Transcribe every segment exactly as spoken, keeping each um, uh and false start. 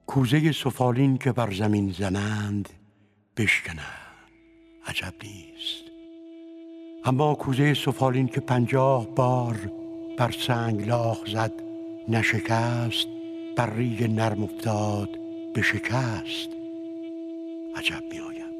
کوزه سفالین که بر زمین زنند بشکنند عجب نیست، اما کوزه سفالین که پنجاه بار بر سنگ لاخ زد نشکست، بر ریگ نرم افتاد به شکست عجب می آید.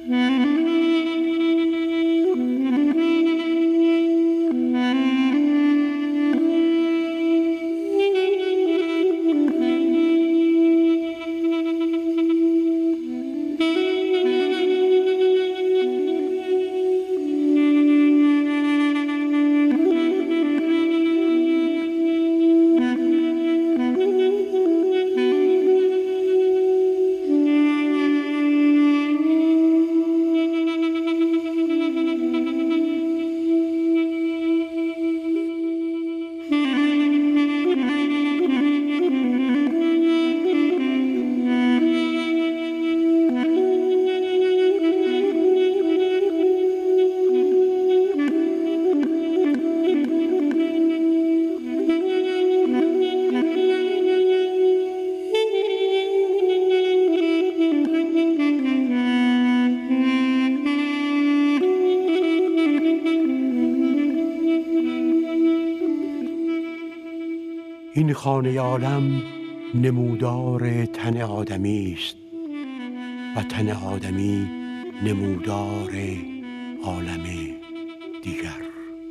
این خانه عالم نمودار تن آدمی است و تن آدمی نمودار عالم دیگر.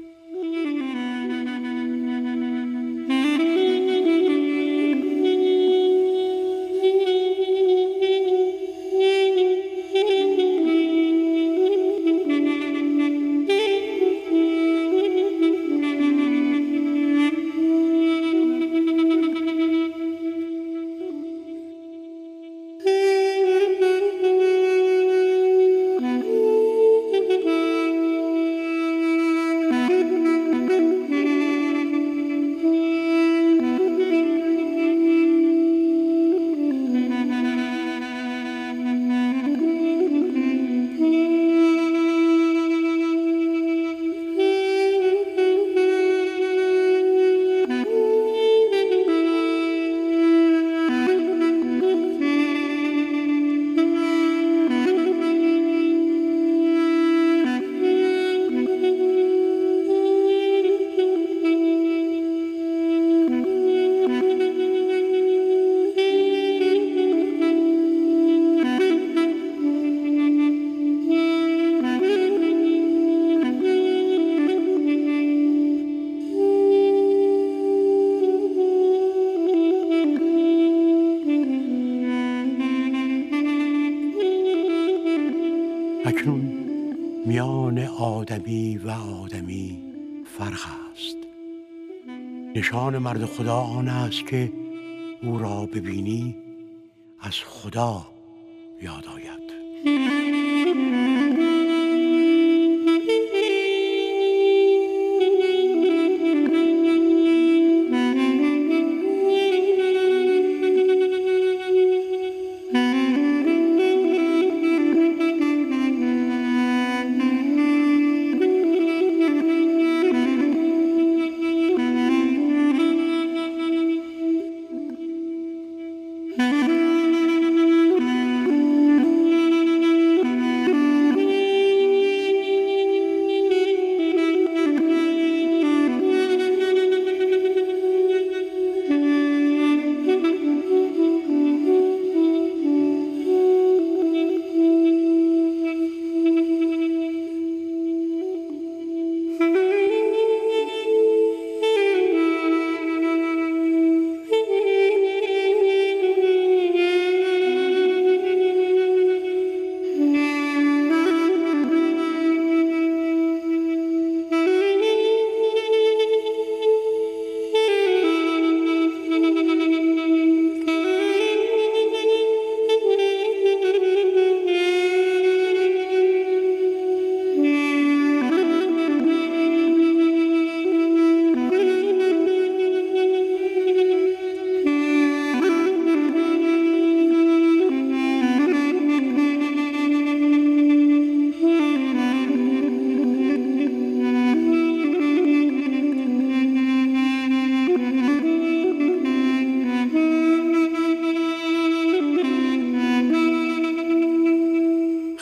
اکنون میان آدمی و آدمی فرق است. نشان مرد خدا آن است که او را ببینی از خدا یاد آید.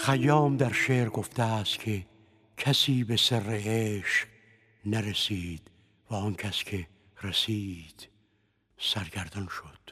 خیام در شعر گفته است که کسی به سر عشق نرسید و آن کس که رسید سرگردان شد.